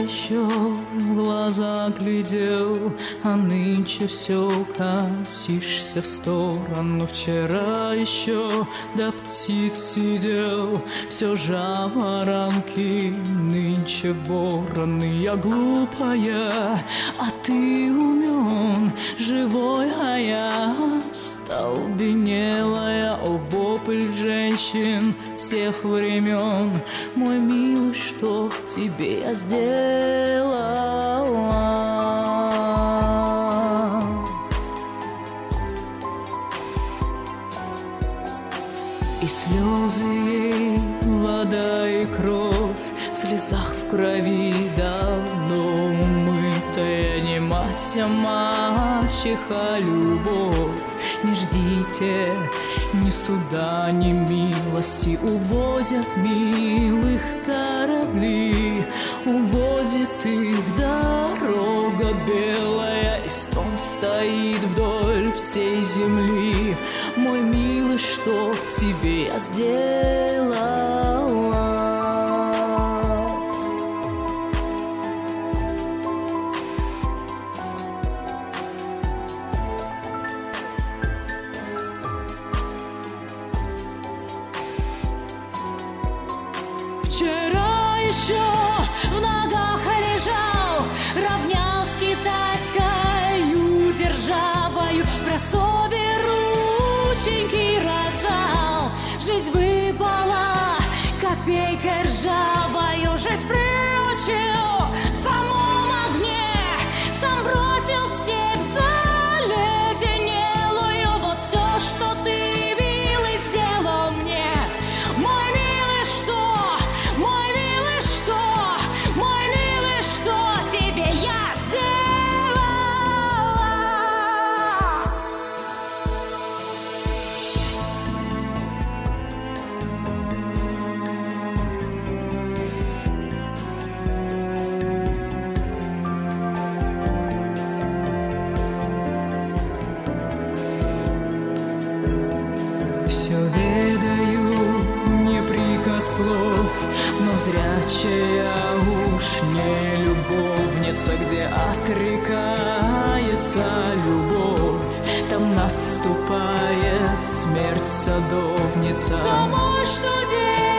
еще в глаза глядел, а нынче все косишься в сторону. Вчера еще до птиц сидел, все жаворонки, нынче вороны. Я глупая, а ты умен, живой, а я остолбенелая. О, вопль женщин всех времен, мой милый, что тебе я сделала? И слезы ей, вода и кровь, в слезах, в крови давно умытая. Не мать, а мачеха любовь. Не ждите ни суда, ни милости, увозят милых корабли, увозит их дорога белая, и стон стоит вдоль всей земли. Мой милый, что тебе я сделала? Вчера еще в ногах лежал, равнял с китайскою державою, про собе рученьки разжал. Жизнь выпала копейкой ржавою, жить приучил в самом огне, сам бросил в степь заледенелую. Вот все, что ты вил и сделал мне, мой милый, что тебе я сделала? Все ведаю, не прикослов, но зрячая уж не любовница. Где отрекается любовь, там наступает смерть садовница. Самой что делать?